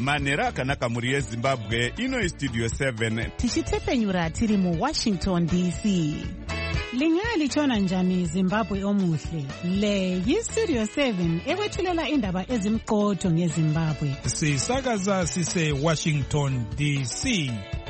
manhero akanaka mhuri yezimbabwe. Ino Studio 7 tichitepenyura tiri muWashington DC. Lingalitshona njani Zimbabwe omuhle? Le yiStudio 7 ekwethulela indaba ezimqotho ngeZimbabwe. Sisakaza sise Washington DC.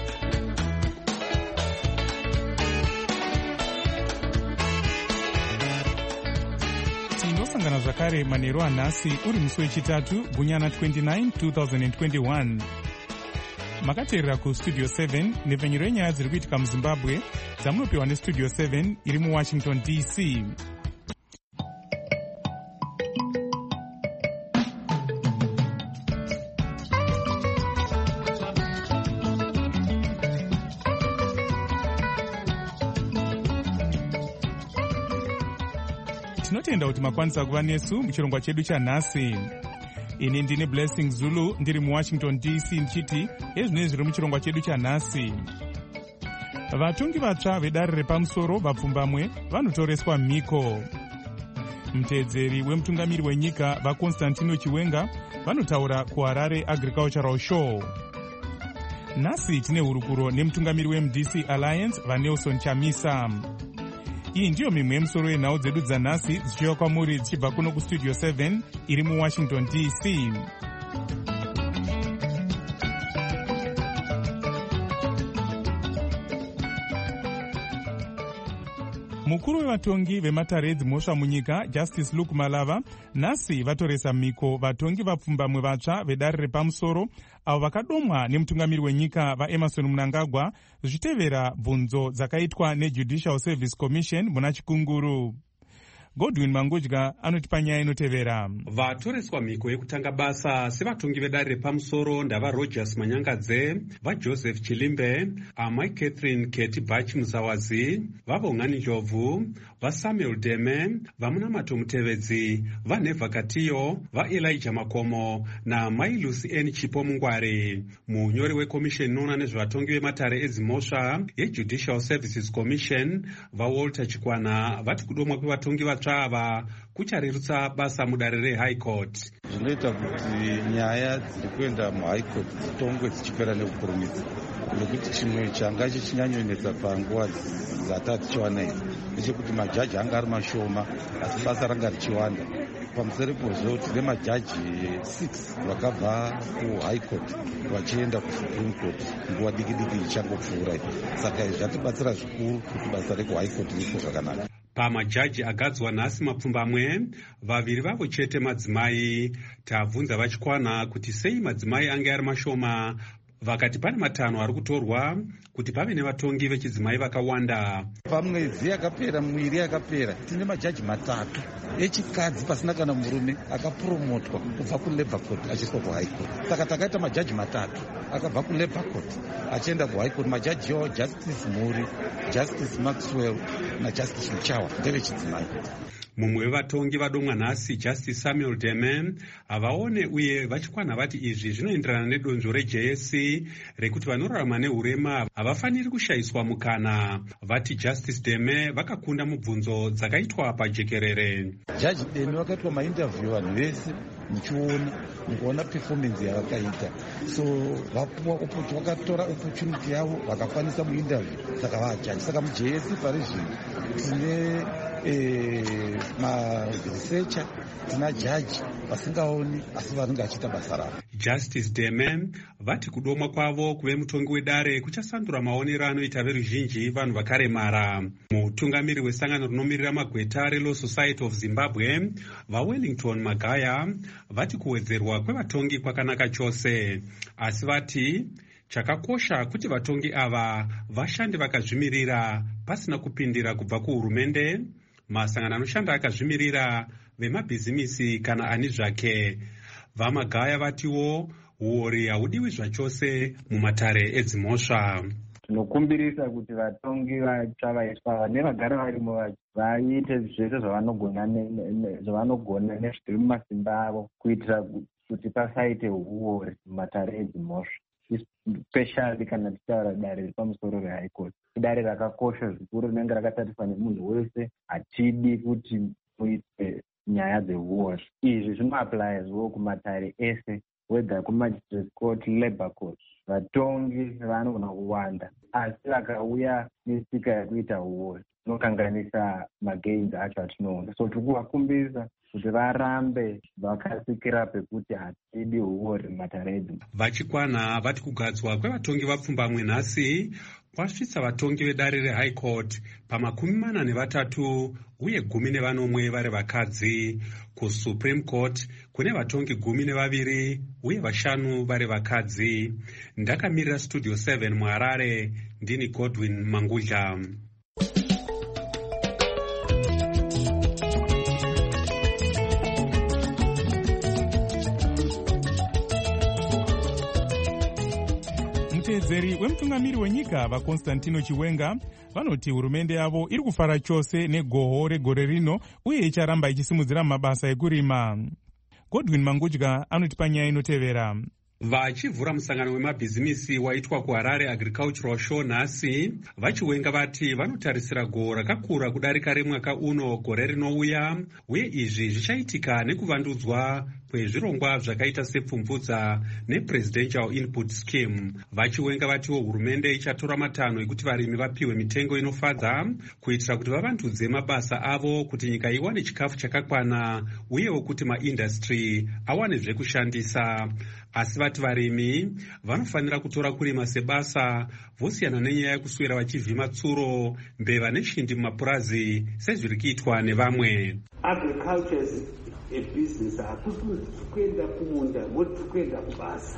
Tinosangana zvakare manheru anhasi uri musi wechitatu gunyana 29 2021. Makateerera kuStudio 7 nepfenyuro yenyaya dziri kuitika muZimbabwe dzamunopiwa neStudio 7 iri muWashington DC. Tinotenda kuti makwanisa kuva nesu muchirongwa chedu chanhasi. Ini ndini Blessing Zulu ndiri muWashington DC ndichiti ezvinenge zviri muchirongwa chedu chanhasi. Vatongi vatsva vedare repamusoro vapfumbamwe vanotoreswa mhiko. Mutedzeri wemutungamiri wenyika vaConstantino Chiwenga vanotaura kuHarare Agricultural Show. Nhasi tine hurukuro nemutungamiri weMDC Alliance vaNelson Chamisa. Iyi ndiyo mimwe yemusoro yenhau dzedu dzanhasi dzichiuya kwamuri dzichibva kuno kuStudio 7 iri muWashington DC. Mukuru wevatongi vematare edzimhosva munyika Justice Luke Malava nhasi vatoresa mhiko vatongi vapfumbamwe vatsva vedare repamusoro avo vakadomwa nemutungamiri wenyika vaEmerson Mnangagwa zvichitevera bvunzo dzakaitwa neJudicial Service Commission muna Chikunguru. Godwin Mangudya anotipa nyaya inotevera. Vatoreswa mhiko yekutanga basa sevatongi vedare repamusoro ndava Rogers Manyangadze, vaJoseph Chilimbe, amai Catherine Keti Bachi Muzawazi, vaVongani Njovu, vaSamuel Deme, vaMunamato Mutevedzi, vaNeva Katiyo, vaElijah Makomo naamai Lucy N Chipo Mungware. Munyori wekomisheni inoona nezvevatongi vematare edzimhosva yeJudicial Services Commission vaWalter Chikwana vati kudomwa kwevatongi ava kucharerutsa basa mudare reHigh Court. Zvinoita kuti nyaya dziri kuenda muHigh Court dzitongwe dzichipera nekukurumidza, nekuti chimwe changa chichinyanyonetsa panguva dzatati tichiwana idzi ndechekuti majaji anga ari mashoma asi basa ranga richiwanda. Pamusoro pozvo tine majaji 6 vakabva kuHigh Court vachienda kuSupreme Court nguva diki diki ichangopfuura. Saka zvatibatsira zvikuru kuti basa rekuHigh Court riite zvakanaka. Pamajaji agadzwa nhasi mapfumbamwe, vaviri vavo chete madzimai. Tabvunza vaChikwana kuti sei madzimai ange ari mashoma. Vakati pane 5 ari kutorwa kuti pave nevatongi vechidzimai vakawanda. Pamwedzi yakapera, mwiri yakapera, tine majaji 3 echikadzi pasina kana murume akapuromotwa kubva kuLabour Court achiiswa kuHigh Court. Saka takaita majaji 3 akabva kuLabour Court achienda kuHigh Court. Majaji yavo Justice Muri, Justice Maxwell naJustice Muchawa ndevechidzimai. Mumwe wevatongi vadomwa nhasi Justice Samuel Deme havaone uye vaChikwana vati izvi zvinoenderana nedonzvo reJSC rekuti vanorarama neurema havafaniri kushayiswa mukana. Vati Justice Deme vakakunda mubvunzo dzakaitwa pajekerere. Jaji Deme vakaitwa mainterview vanhu vese mukuona performance yavakaita, so vakatora opportunity yavo vakakwanisa muinterview, saka vajaji. Saka muJSC pari zvino tine maresearcher, tina jaji vasingaoni asi vanenge vachiita basa ravo. Justice Deme vati kudomwa kwavo kuve mutongi wedare kuchasandura maonero anoita veruzhinji vanhu vakaremara. Mutungamiri wesangano rinomirira magweta reLaw Society of Zimbabwe vaWellington Magaya vati kuwedzerwa kwevatongi kwakanaka chose, asi vati chakakosha kuti vatongi ava vashande vakazvimirira pasina kupindira kubva kuhurumende, masangano anoshanda akazvimirira, vemabhizimisi kana ani zvake. VaMagaya vatiwo uori haudiwi zvachose mumatare edzimhosva. Tinokumbirisa kuti vatongi vatsva vaiswa nevagara varimo vaite zvese zvavanogona nezviri mumasimba avo kuitira kuti pasaite uori mumatare edzimhosva, especially kana tichitaura dare repamusoro reHigh Court. Idare rakakosha zvikuru rinenge rakatariswa nemunhu wese. Hatidi kuti muite nyaya dzeuori. Izvi zvinoapplyazwo kumatare ese whether kumagistrate court, labour court, vatongi vanogona kuwanda, asi vakauya nesika yekuita uori inokanganisa magains acho atinoona. So tiri kuvakumbisa kuti varambe vakasikira pekuti hatidi uori mumataredi. Vachikwana vati kugadzwa kwevatongi vapfumbamwe nhasi kwasvitsa vatongi vedare rehigh court pa43 uye 11 vari vakadzi. Kusupreme court kune vatongi 12 uye 5 vari vakadzi. Ndakamirira studio 7 muHarare, ndini Godwin Mangudla. Mutedzeri wemutungamiri wenyika vaConstantino Chiwenga vanoti hurumende yavo iri kufara chose negoho regore rino uye icharamba ichisimudzira mabasa ekurima. Godwin Mangudla anoti panyaya inotevera. Vachivhura musangano wemabhizimisi waitwa kuHarare Agricultural Show nhasi, vaChiwenga vati vanotarisira goho rakakura kudarika remwaka uno gore rinouya, uye izvi zvichaitika nekuvandudzwa kwezvirongwa zvakaita sepfumvudza nePresidential Input Scheme. VaChiwenga vatiwo hurumende ichatora matanho ekuti varimi vapiwe mitengo inofadza kuitira kuti vavandudze mabasa avo, kuti nyika iwane chikafu chakakwana uyewo kuti maindastry awane zvekushandisa. Asi vati varimi vanofanira kutora kurima sebasa, vosiyana nenyaya yekuswera vachivhima tsuro, mbeva neshindi mumapurazi sezviri kuitwa nevamwe. Agriculture is a business. Hakusi kuenda kumunda, moti kuenda kubasa.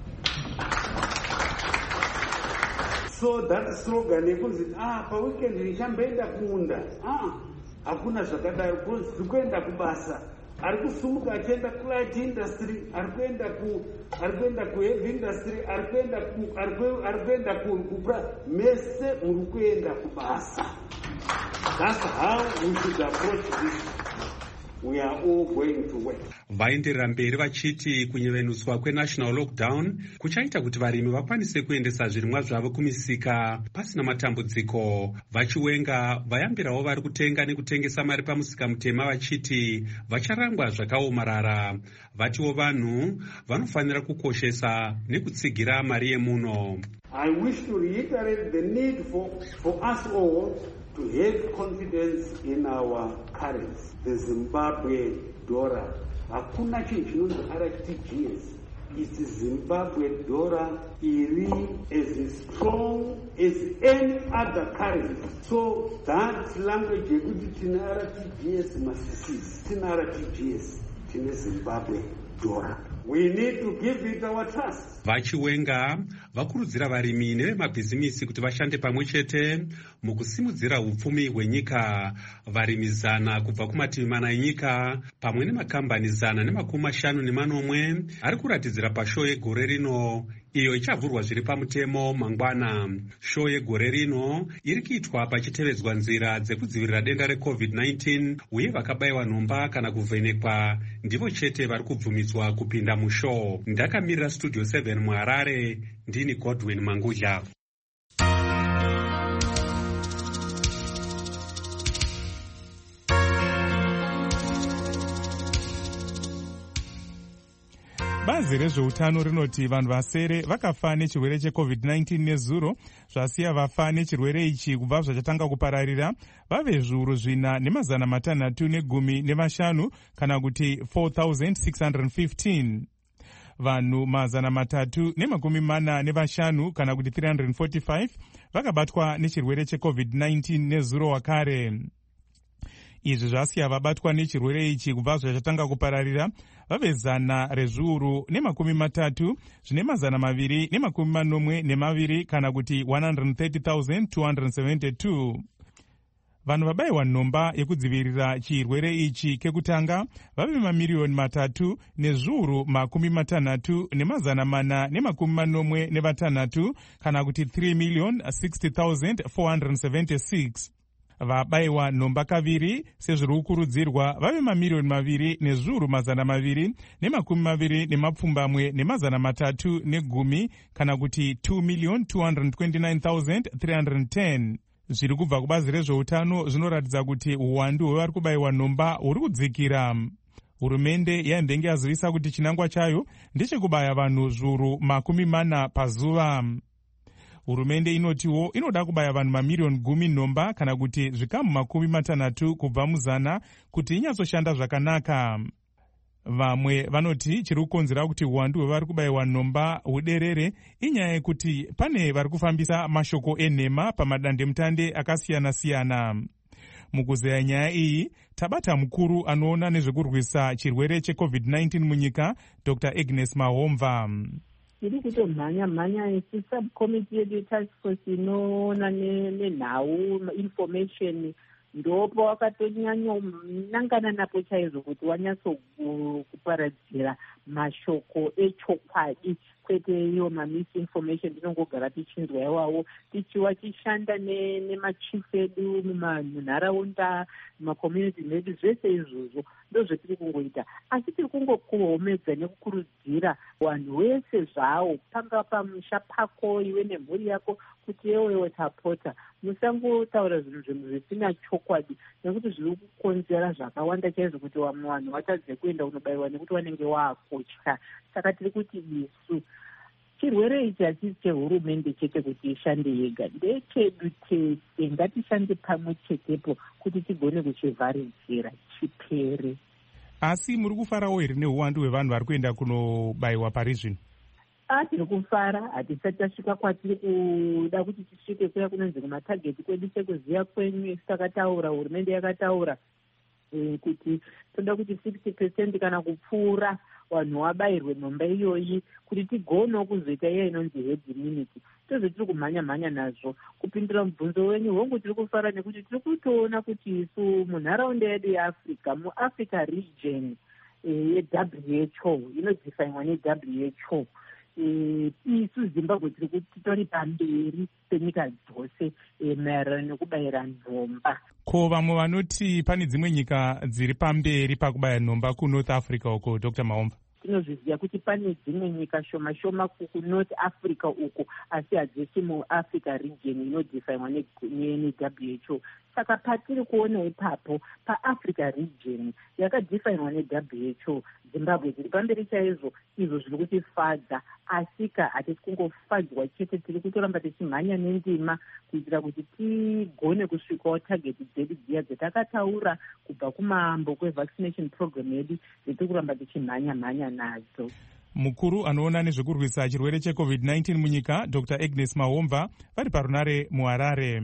So that slogan yekuti pa weekend ndichamboenda kumunda, hakuna zvakadaro, kuenda kubasa. Ari kusumuka achienda kulight industry, ari kuenda kuheavy industry, ari kuenda kupra mese muri kuenda kubasa. That's how we should approach this. We are all going to work. Vaenderera mberi vachiti kunyevenuswa kwenational lockdown kuchaita kuti varimi vakwanise kuendesa zvirimwa zvavo kumisika pasina matambudziko. VaChiwenga vayambirawo vari kutenga nekutengesa mari pamusika mutema vachiti vacharangwa zvakaomarara. Vatiwo vanhu vanofanira kukoshesa nekutsigira mari yemuno. I wish to reiterate the need for us all to have confidence in our currency, the Zimbabwe dollar. Hakuna chinhu chinonzi RTGS. It's Zimbabwe dollar iri as strong as any other currency. So that language yekuti tina RTGS masisisi, tina RTGS, tina Zimbabwe dollar. We need to give it our trust. VaChiwenga vakurudzira varimi nevemabhizimisi kuti vashande pamwe chete mukusimudzira upfumi hwenyika. Varimi 100 kubva kumativi mana enyika pamwe nemakambani 150 ari kuratidzira pashow yegore rino, iyo ichavhurwa zviri pamutemo mangwana. Show yegore rino iri kuitwa pachitevedzwa nzira dzekudzivirira denda reCovid-19, uye vakabayiwa nhomba kana kuvhenekwa ndivo chete vari kubvumidzwa kupinda mushow. Ndakamirira studio 7 muHarare, ndini Godwin Mangudla. Bazi rezveutano rinoti vanhu vasere vakafa nechirwere cheCovid-19 nezuro, zvasiya vafa nechirwere ichi kubva zvachatanga kupararira vave zviuru 4,615 kana kuti 4,615. Vanhu 345 kana kuti 345 vakabatwa nechirwere cheCovid-19 nezuro wakare. Izvi zvasiya vabatwa nechirwere ichi kubva zvachatanga kupararira vave 133 zvine 242 kana kuti 130,272. Vanhu vabayiwa nhomba yekudzivirira chirwere ichi kekutanga vave 3,360,486 kana kuti 3,60,476. Vabayiwa nhomba kaviri sezviri kukurudzirwa vave 2,220,310 kana kuti 2,229,310. Zviri kubva kubazi rezveutano zvinoratidza kuti uwandu hwevari kubayiwa nhomba huri kudzikira. hurumende yaimbenge yazivisa kuti chinangwa chayo ndechekubaya vanhu zviuru 40 pazuva. Hurumende inotiwo inoda kubaya vanhu mamiliyoni 10 nomba kana kuti zvikamu 60 kubva muzana kuti inyatsoshanda zvakanaka. Vamwe vanoti chiri kukonzera kuti uwandu hwevari kubayiwa nomba huderere inyaya yekuti pane vari kufambisa mashoko enhema pamadandemutande akasiyana-siyana. Mukuzeya nyaya iyi tabata mukuru anoona nezvekurwisa chirwere cheCovid-19 munyika, Dr. Agnes Mahomva. Tiri kutomhanya isi subcommittee yedu task force inoona nenhau information ndopo wakatonyanyonangana napo chaizvo kuti wanyatsokuparadzira mashoko echokwadi kwete iyo misinformation tinongogara tichinzwa iwawo tichiwa tishanda nemachief edu munharaunda mumakommunity medu zvese izvozvo ndozvetiri kungoita, asi tiri kungokuhomedza nekukurudzira vanhu vese zvavo panga pamusha pako iwe nemhuri yako kuti ewe tapota musangotaura zvinhu zvisina chokwadi nekuti zviri kukonzera zvakawanda chaizvo kuti vamwe vanhu vatadze kuenda kunobayiwa nekuti vanenge vaakutya. Saka tiri kuti isu chirwere ichi hachisi chehurumende chete kuti ishande yega, ndechedu tese, ngatishande pamwe chetepo kuti tigone kuchivharidzira chipere. Asi muri kufarawo here neuwandu hwevanhu vari kuenda kunobayiwa pari zvino? Tiri kufara, hatisati tasvika kwatiri kuda kuti tisvike kuya kunonzi kumatageti kwedu sekuziya kwenyu. Takataura, hurumende yakataura kuti toda kuti 60% kana kupfuura vanhu vabayirwe nomba iyoyi kuti tigonewo kuzoita iya inonzi herd immunity. Tozvo tiri kumhanya nazvo kupindura mubvunzo wenyu hongu. Tiri kufara nekuti tiri kutoona kuti isu munharaunda yedu yeAfrica, muAfrica region yeWHO inodzifainwa neWHO, isu Zimbabwe titori pamberi penyika dzose maererano nekubayira nhomba. Ko vamwe vanoti pane dzimwe nyika dziri pamberi pakubaya nhomba kuNorth Africa uko, Dr. Mahomva? Tinozviziva kuti pane dzimwe nyika shoma kuNorth Africa uko, asi hadzisi muAfrica region inodifainwa neWHO. Saka patiri kuona ipapo paAfrica region yakadifainwa neWHO, Zimbabwe dziri pamberi chaizvo. Izvo zviri kutifadza, asika hatisi kungofadzwa chete, tiri kutoramba tichimhanya nendima kuitira kuti tigone kusvikawo tageti dzedu dziya dzatakataura kubva kumambo kwevaccination program yedu dzetiri kuramba tichimhanya nadzo. Mukuru anoona nezvekurwisa chirwere cheCovid-19 munyika, Dr. Agnes Mahomva, vari parunare muHarare.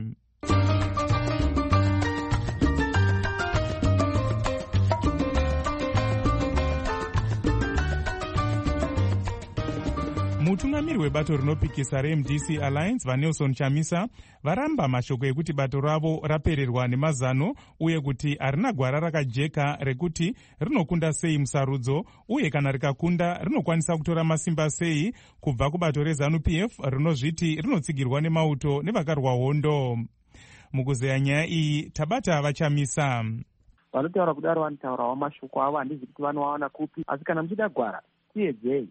Mutungamiri webato rinopikisa reMDC Alliance, vaNelson Chamisa, varamba mashoko ekuti bato ravo rapererwa nemazano uye kuti harina gwara rakajeka rekuti rinokunda sei musarudzo, uye kana rikakunda rinokwanisa kutora masimba sei kubva kubato reZANU-PF rinozviti rinotsigirwa nemauto nevakarwa hondo. Mukuzeya nyaya iyi tabata vaChamisa. Vanotaura kudaro vanotaurawo mashoko avo, handizi kuti vanowaona kupi, asi kana muchida gwara tiedzei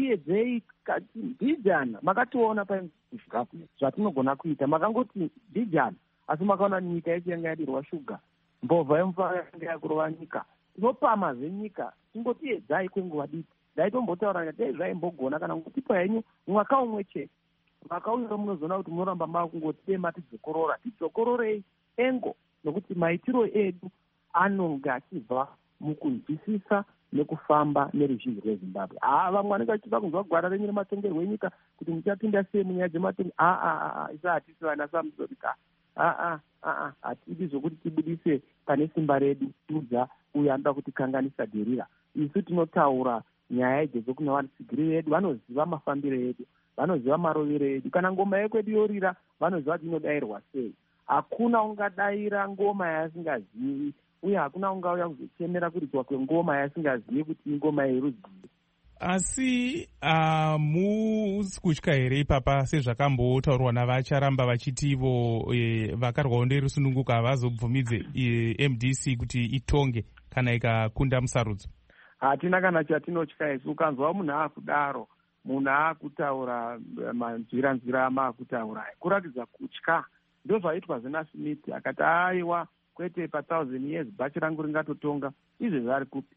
mbijana. Makationa pagovernment zvatinogona kuita, makangoti mbijana, asi makaona nyika yedu yanga yadirwa shuga, mbovha yemufaro yanga yakurova nyika. Tinopama zvenyika, tingotiedzai kwenguva diki. Ndaitombotaura dai zvaimbogona kana kutipa henyu mwaka umwe chete, mwaka uyo munozoona kuti munoramba makungotema tidzokororei engo, nokuti maitiro edu anonga achibva mukunzwisisa nekufamba neruzhinji rweZimbabwe. Vamwe vanenge vachida kunzwa gwara renyu rematongerwo enyika kuti muchapinda sei munyaya dzematongo. Isa hatisi vana samusodika. Hatidi zvokuti tibudise pane simba redu tudza uyo anoda kutikanganisa dherira. Isu tinotaura nyaya idzi dzokuna vatsigiri vedu, vanoziva mafambiro edu, vanoziva marovero edu. Kana ngoma yekwedu yorira, vanoziva kuti inodayirwa sei. Hakuna ungadayira ngoma yasingazivi, uye hakuna ungauya kuzochemera kuridzwa kwengoma yasingazivi kuti ingoma yerudzi. Asi hamusi kutya here ipapa sezvakambotaurwa navacharamba vachitivo vakarwa hondo irisununguka havazobvumidze MDC kuti itonge kana ikakunda musarudzo? Hatina kana chatinotya isu. Ukanzwa munhu akudaro, munhu akutaura manzira amaakutaura kuratidza kutya. Ndozvaitwa zvenaSmith akati aiwa kwete pa 1000 years bhachi rangu ringatotonga. Izvezvi ari kupi?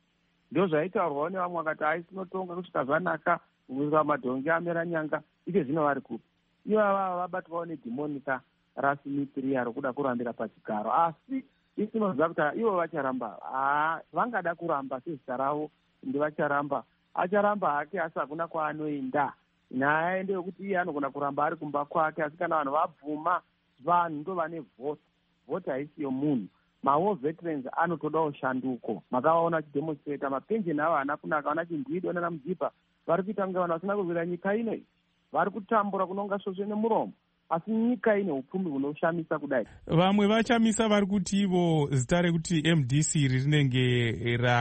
ndo zvaitaurwawo nevamwe vakati aisinotonga kusvika zvanaka kusvika madhongi amera nyanga ite zvino vari kupi. Ivava vabatwawo nedhimonika rasimitria rokuda kurambira pachigaro, asi isinoziva kuti ivo vacharamba. Vangada kuramba sezita ravo ndivacharamba. Acharamba hake asi hakuna kwaanoenda. Naaende yokuti iye anogona kuramba ari kumba kwake, asi kana vanhu vabvuma, vanhu ndo vane vhoti. Vhoti haisi yomunhu. Mawo veterans anotodawo shanduko. Makavaona vachidemonstrata mapenjeni avo haana kunaka, vana chindwido nana mudzipa vari kuita kunge vanhu vasina kurwira nyika ino iyi. Vari kutambura kunonga svosve nemuromo, asi nyika ine upfumi hunoshamisa kudai. Vamwe vachamisa vari kuti ivo zita rekuti MDC rinenge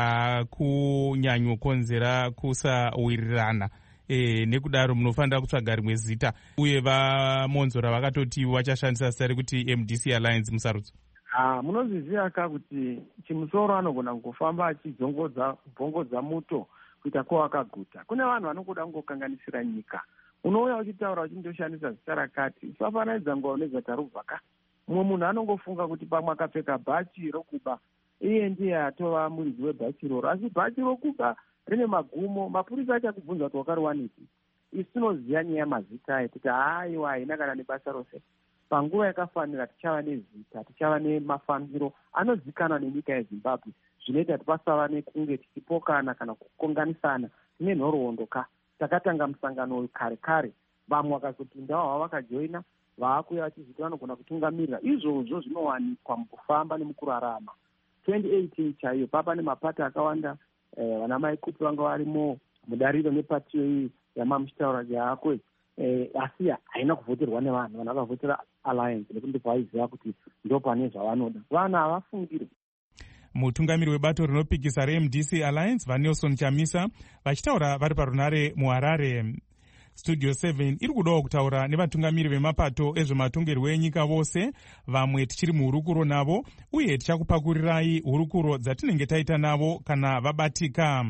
rakunyanyokonzera kusawirirana. Nekudaro munofanira kutsvaga rimwe zita, uye vamonzora vakatoti vachashandisa zita rekuti MDC Alliance musarudzo. Munozviziva ka kuti chimusoro anogona kungofamba achibvongodza muto kuita kwavakaguta. Kune vanhu vanokuda kungokanganisira nyika. Unouya uchitaura uchindoshandisa zita rakati, usafananidza nguva nezata rubvaka. Mumwe munhu anongofunga kuti pamwe akapfeka bhachi rokuba iye ndiye atova muridzi webhachi roro, asi bhachi rokuba rine magumo. Mapurisa achakubvunza kuti wakariwaniki. Isi tinoziva nyaya mazita aya kuti haiwa haina kana nebasa rose. Panguva yakafanira tichava nezita, tichava nemafambiro anozikanwa nenyika yeZimbabwe, zvinoita kuti pasava nekunge tichipokana kana kukonganisana. Tine nhoroondo ka takatanga musangano uyu kare kare, vamwe vakazopindawo havo vakajoina, vaakuya vachiziti vanogona kutungamirira. Izvozvo zvinowanikwa mukufamba nemukurarama. 2018 chaiyo papa nemapato akawanda, vana maikupi vanga varimo mudariro nepatiyo iyi yamamuchitaura yaako, asi haina kuvhoterwa nevanhu. Vanhu vakavhotera Alliance nekuti ndipo vaiziva kuti ndo pane zvavanoda. Vanhu havafungiri. Mutungamiri webato rinopikisa reMDC Alliance vaNelson Chamisa vachitaura vari parunare muHarare. Studio 7 iri kudawo kutaura nevatungamiri vemapato ezvematongerwo enyika vose, vamwe tichiri muhurukuro navo, uye tichakupakurirai hurukuro dzatinenge taita navo kana vabatika.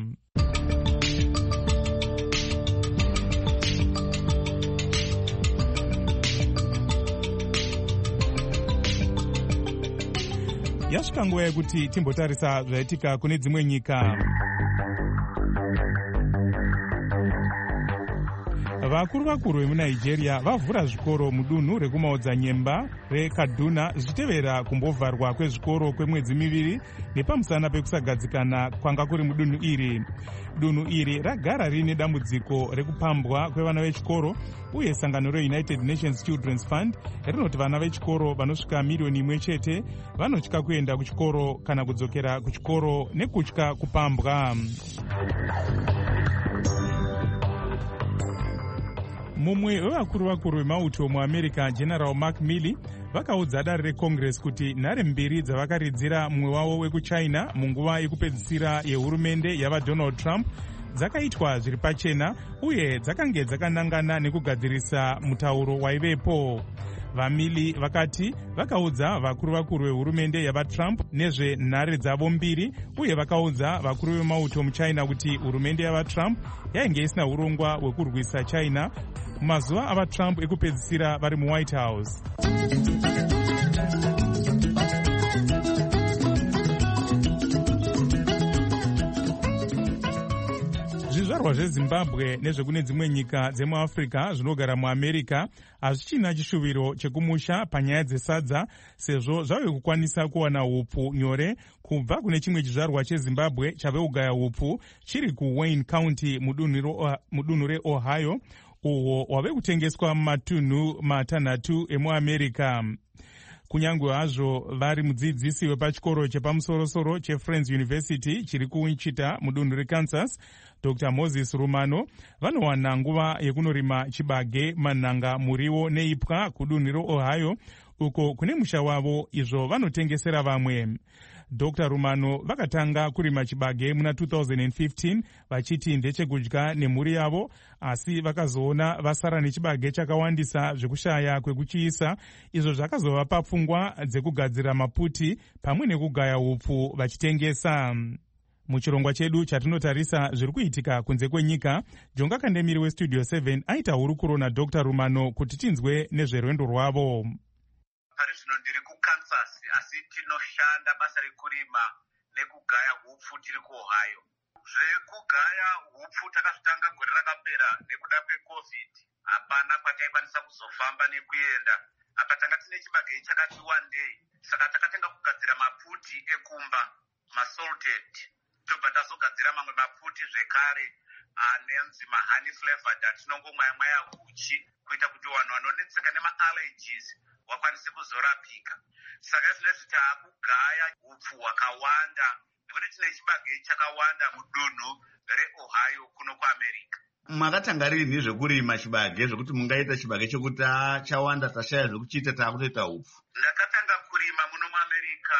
Yasvika nguva yekuti timbotarisa zvaitika kune dzimwe nyika. Vakuru vemuNigeria vavhura zvikoro mudunhu rekumaodzanyemba reKaduna zvichitevera kumbovharwa kwezvikoro kwemwedzi miviri nepamusana pekusagadzikana kwanga kuri mudunhu iri. Dunhu iri ragara rine dambudziko rekupambwa kwevana vechikoro, uye sangano reUnited Nations Children's Fund rinoti vana vechikoro vanosvika miriyoni 1 chete vanotya kuenda kuchikoro kana kudzokera kuchikoro nekutya kupambwa. Mumwe wevakuru vemauto muAmerica, General Mark Milley, vakaudza dare reCongress kuti nhare mbiri dzavakaridzira mumwe wavo wekuChina munguva yekupedzisira yehurumende yavaDonald Trump dzakaitwa zviri pachena, uye dzakange dzakanangana nekugadzirisa mutauro waivepo. VaMilley vakati vakaudza vakuru vehurumende yavaTrump nezvenhare dzavo mbiri, uye vakaudza vakuru vemauto muChina kuti hurumende yavaTrump yainge isina urongwa hwekurwisa China mumazuva avaTrump ekupedzisira vari muWhite House. Zvizvarwa zveZimbabwe nezvekune dzimwe nyika dzemuAfrica zvinogara muAmerica hazvichina chishuviro chekumusha panyaya dzesadza, sezvo zvave kukwanisa kuwana upu nyore kubva kune chimwe chizvarwa cheZimbabwe chave kugaya upu chiri kuWayne County mudunhu reOhio, uhwo wave kutengeswa mumatunhu matanhatu emuAmerica. Kunyange hazvo vari mudzidzisi wepachikoro chepamusorosoro cheFriends University chiri kuWichita mudunhu reKansas, Dr. Moses Rumano, vanowana nguva yekunorima chibage, manhanga, muriwo neipwa kudunhu reOhio, uko kune musha wavo izvo vanotengesera vamwe. Dr. Rumano vakatanga kurima chibage muna 2015 vachiti ndechekudya nemhuri yavo, asi vakazoona vasara nechibage chakawandisa zvekushaya kwekuchiisa, izvo zvakazovapa pfungwa dzekugadzira maputi pamwe nekugaya upfu vachitengesa. Muchirongwa chedu chatinotarisa zviri kuitika kunze kwenyika, Jonga Kandemiri weStudio 7 aita hurukuro naDr. Rumano kuti tinzwe nezverwendo rwavo. Zvino ndiri kuKansas, asi tinoshanda basa rekurima nekugaya hupfu tiri kuOhio. zvekugaya hupfu takazvitanga gore rakapera nekuda kweCovid. Hapana kwataikwanisa kuzofamba nekuenda. Apa tanga tine chibage chakati wandei. Saka takatenga kugadzira maputi ekumba, masalted. Tobva tazogadzira mamwe maputi zvekare anenzi mahoney flavored atinongomwaya huchi kuita kuti vanhu vanonetseka nema-allergies wakwanise kuzorapika. Saka izvinezvi taakugaya hupfu hwakawanda nekuti tine chibage chakawanda mudunhu reOhio kuno kuAmerica. Makatanga rini zvekurima chibage zvokuti mungaita chibage chokuti chawanda tashaya zvekuchiita taakutoita hupfu? Ndakatanga kurima muno muAmerica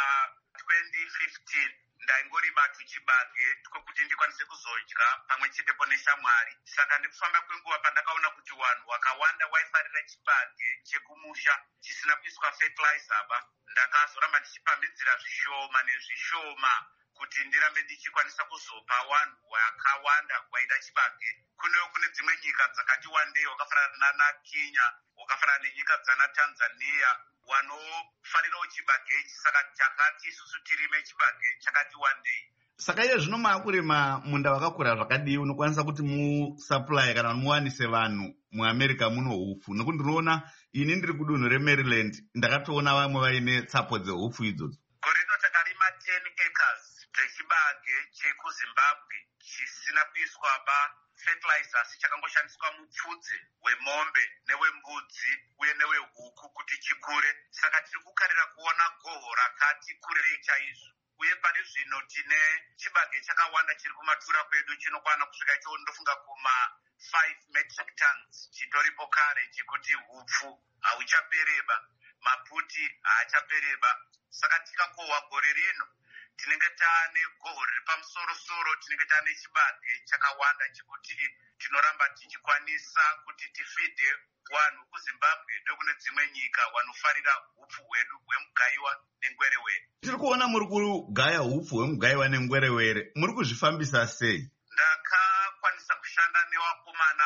2015. Ndaingorima tuchibage twekuti ndikwanise kuzodya pamwe chetepo neshamwari. Saka ndikufamba kwenguva pandakaona kuti vanhu vakawanda waifarira chibage chekumusha chisina kuiswa fertilizer ba. Ndakazoramba ndichipamhidzira zvishoma nezvishoma kuti ndirambe ndichikwanisa kuzopa vanhu vakawanda vaida chibage. Kunewo kune dzimwe nyika dzakati wandei wakafanana naKenya, wakafanana nenyika dzana Tanzania wanofarirawo chibage ichi. Saka takati isusu tirime chibage chakati wandei. Saka iye zvino maakurima munda wakakura zvakadii unokwanisa kuti musupply kana muwanise vanhu muAmerica muno hupfu? Nekuti ndinoona ini ndiri kudunhu reMaryland ndakatoona vamwe vaine tsapo dzehupfu idzodzo. Gore rino takarima 10 acres zvechibage chekuZimbabwe chisina kuiswa ba fertilizers, chakangoshandiswa mupfudze wemombe newembudzi uye newehuku kuti chikure. Saka tiri kukarira kuona goho rakati kurei chaizvo. Uye pari zvino tine chibage chakawanda chiri kumatura kwedu chinokwana kusvika ndofunga kuma 5 metric tons chitoripo kare chekuti hupfu hauchapereba, maputi haachapereba. Saka tikakohwa gore rino tinenge taane goho riri pamusoro-soro, tinenge taane chibage chakawanda chekuti tinoramba tichikwanisa kuti tifidhe vanhu kuZimbabwe nekune dzimwe nyika vanofarira hupfu hwedu hwemugaiwa nengwerewere. Tiri kuona muri kugaya hupfu hwemugaiwa nengwerewere, muri kuzvifambisa sei? Ndakakwanisa kushanda nevakomana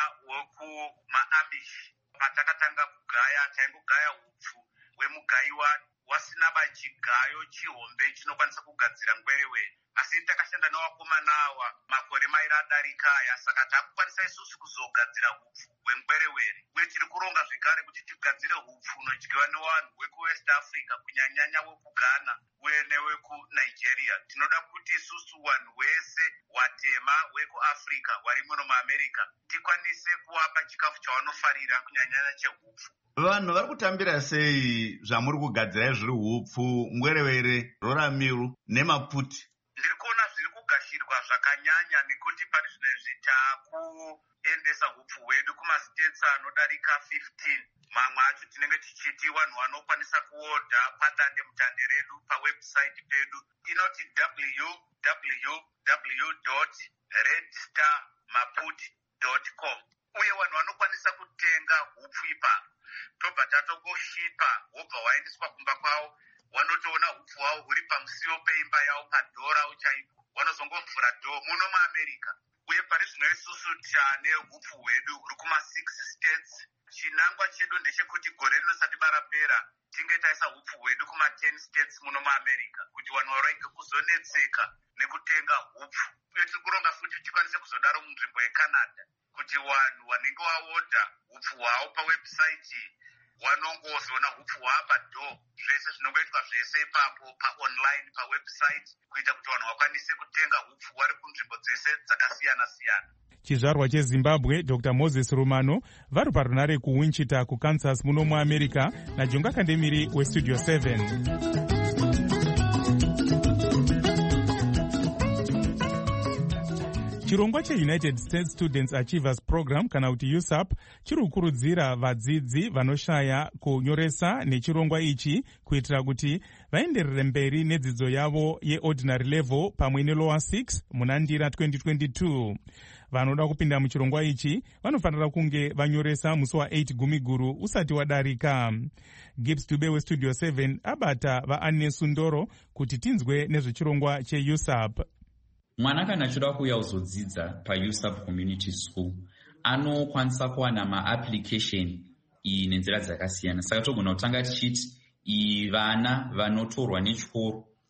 vekumaAmish. Patakatanga kugaya taingogaya hupfu hwemugaiwa wasina bachigayo chihombe chinokwanisa kugadzira ngwerewere. Asi takashanda nevakomana ava makore mairi adarika aya, saka takukwanisa isusu kuzogadzira hupfu hwengwerewere. Uye tiri kuronga zvekare kuti tigadzire hupfu unodyiwa nevanhu vekuWest Africa, kunyanyanya wekuGhana uye newekuNigeria. Tinoda kuti isusu vanhu wese watema wekuAfrica vari muno muAmerica tikwanise kuvapa chikafu chavanofarira kunyanyanya chehupfu. Vanhu vari kutambira sei zvamuri kugadzira zviri hupfu, ngwerewere, roramiru nemaputi? Ndiri kuona zviri kugashirwa zvakanyanya nekuti pari zvinezvi taakuendesa hupfu hwedu kumastates anodarika 15. Mamwe acho tinenge tichiti vanhu vanokwanisa kuodha padande mutande redu pawebsite pedu inoti www.redstarmaput.com. Uye vanhu vanokwanisa kutenga hupfu ipapo. Tobva tatongoshipa wobva waendeswa kumba kwavo, wanotoona hupfu hwavo huri pamusiwo peimba yavo padhoo ravo chaipo. Vanozongovhura dhoo muno muAmerica. Uye pari zvino isusu taane hupfu hwedu huri kuma6 states. Chinangwa chedu ndechekuti gore rinosati barapera tinge taisa hupfu hwedu kuma10 states muno muAmerica kuti vanhu varege kuzonetseka nekutenga hupfu. Uye tiri kuronga futi tikwanise kuzodaro munzvimbo yeCanada kuti vanhu vanenge vaodha hupfu hwavo pawebsite vanongozoona hupfu hwava padhoo. Zvese zvinongoitwa zvese ipapo paonline pawebsite kuita kuti vanhu vakwanise kutenga hupfu vari kunzvimbo dzese dzakasiyana-siyana. Chizvarwa cheZimbabwe Dr. Moses Rumano vari parunare kuWichita kuKansas muno muAmerica naJonga Kandemiri weStudio 7. Chirongwa cheUnited States Students Achievers Program kana kuti USAP chiri kukurudzira vadzidzi vanoshaya kunyoresa nechirongwa ichi kuitira kuti vaenderere mberi nedzidzo yavo yeordinary level pamwe nelower 6 muna Ndira 2022. Vanoda kupinda muchirongwa ichi vanofanira kunge vanyoresa musi wa8 Gumiguru usati wadarika. Gibbs Dube weStudio 7 abata vaAnne Sundoro kuti tinzwe nezvechirongwa cheUSAP. Mwana kana achida kuuya kuzodzidza paUSAP Community School anokwanisa kuwana maapplication nenzira dzakasiyana. Saka togona kutanga tichiti vana vanotorwa nechikoro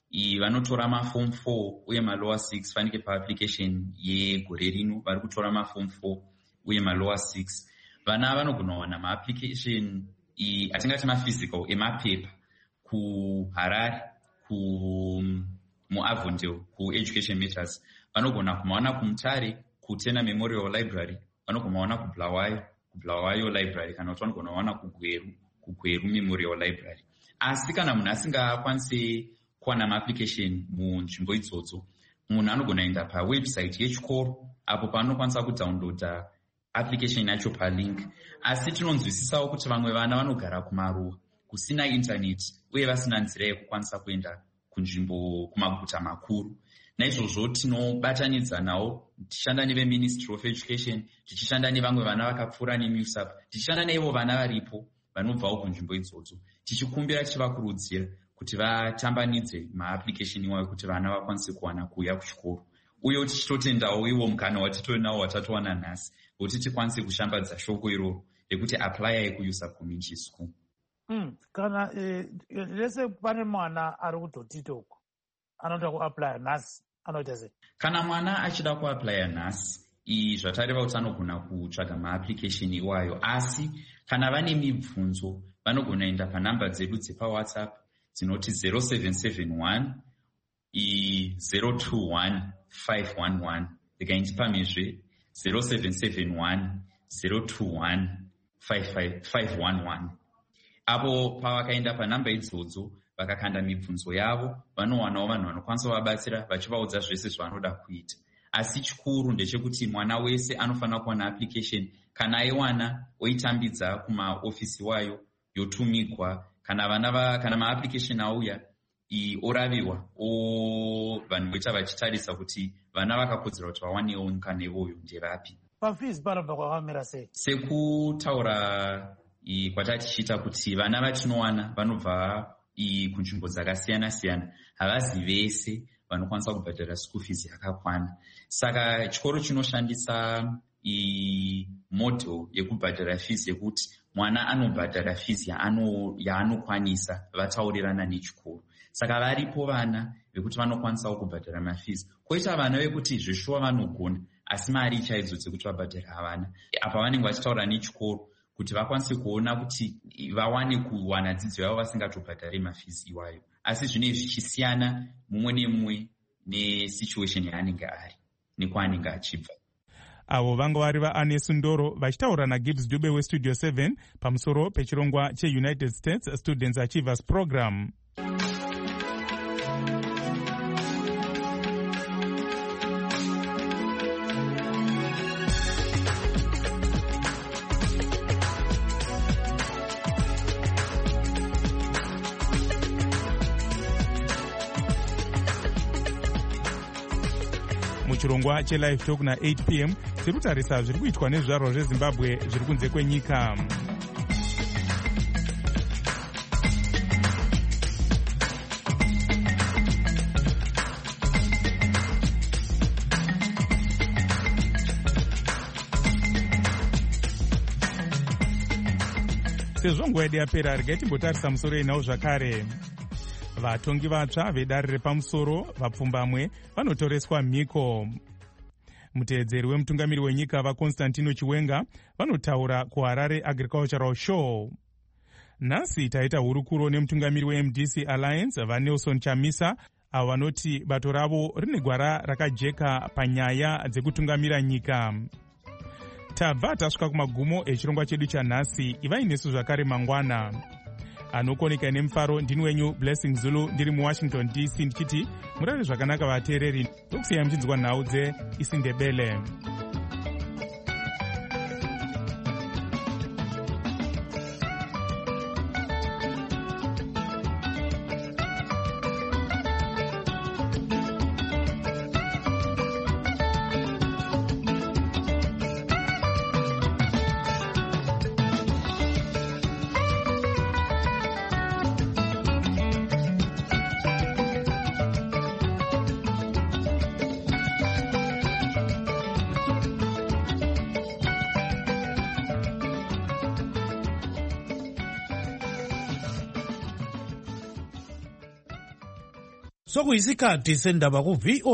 vanotora maform 4 uye malower 6 fanike paapplication yegore rino vari kutora maform 4 uye malower 6. Vana vanogona kuwana maapplication atingati maphysical emapepa kuHarare, muAvondale, kuEducation Matters. Vanogona kumaona kuMutare, kuTena Memorial Library. Vanogona kumaona kuBulawayo Library, kana kuti vanogona kumaona kuGweru Memorial Library. Asi kana munhu asingakwanisi kuwana maapplication munzvimbo idzodzo, munhu anogona enda pawebsite yechikoro apo paanokwanisa kudownloada application yacho palink. Asi tinonzwisisawo kuti vamwe vana vanogara kumaruwa kusina internet uye vasina nzira yekukwanisa kuenda kunzvimbo kumaguta makuru. Naizvozvo tinobatanidza nawo tichishanda neveMinistry of Education, tichishanda nevamwe vana vakapfuura neMUSAP, tichishanda neivo vana varipo vanobvawo kunzvimbo idzodzo, tichikumbira tichivakurudzira kuti vatambanidze maapplication iwayo kuti vana vakwanise kuwana kuuya kuchikoro. Uye tichitotendawo iwo mukana watitonawo watatowana nhasi kuti tikwanise kushambadza shoko iroro rekuti apply kuUSAP Community School. Kana lese pane mwana ari kutotitoko anoda kuapply nhasi anoita sei? Kana mwana achida kuapply nhasi, zvatareva kuti anogona kutsvaga maapplication iwayo. Asi kana vane mibvunzo vanogona enda panhamba dzedu dzepaWhatsApp dzinoti 0771 021 511. Ndikaindipamizve 0771 021 511. Apo pavakaenda panhamba idzodzo vakakanda mibvunzo yavo, vanowanawo vanhu vanokwanisa kuvabatsira vachivaudza zvese zvavanoda kuita. Asi chikuru ndechekuti mwana wese anofanira kuwana application. Kana aiwana oitambidza kumaofisi wayo yotumigwa. Kana maapplication auya oraviwa vanhu voita vachitarisa kuti vana vakakodzera kuti vawanewo mukana iwoyo ndevapi. Pafees panobva kwakamira sei? Sekutaura kwatatichiita kuti vana vatinowana vanobva kunzvimbo dzakasiyana siyana, havazi vese vanokwanisa kubhadhara school fees yakakwana. Saka chikoro chinoshandisa model yekubhadhara fees yekuti mwana anobhadhara fees yaanokwanisa vataurirana nechikoro. Saka varipo vana vekuti vanokwanisa kubhadhara mafees. Koita vana vekuti zveshuwa vanogona asi mari chaidzo dzekuti vabhadhara havana. Apa vanenge vachitaura nechikoro kuti vakwanise kuona kuti vawane kuwana dzidzo yavo vasingatobhadhari mafees iwayo. Asi zvine zvichisiyana mumwe nemumwe nesituation yaanenge ari nekwaanenge achibva. Avo vanga vari vaAnesu Ndoro vachitaura naGibbs Dube weStudio 7 pamusoro pechirongwa cheUnited States Students Achievers Program. Muchirongwa cheLive Talk na8 p.m. tiri kutarisa zviri kuitwa nezvizvarwa zveZimbabwe zviri kunze kwenyika. Sezvo nguva yedu yapera, regai timbotarisa musoro inawo zvakare. Vatongi vatsva vedare repamusoro vapfumbamwe vanotoreswa mhiko. Muteedzeri wemutungamiri wenyika vaConstantino Chiwenga vanotaura kuHarare Agricultural Show. Nhasi taita hurukuro nemutungamiri weMDC Alliance vaNelson Chamisa, avo vanoti bato ravo rine gwara rakajeka panyaya dzekutungamira nyika. Tabva tasvika kumagumo echirongwa chedu chanhasi. Ivai nesu zvakare mangwana. Anokoneka nemufaro ndini wenyu Blessing Zulu ndiri muWashington DC ndichiti murare zvakanaka vateereri. Tokusiyai muchinzwa nhau dzeIsiNdebele. sokuyisikhathi sendaba ku-VOA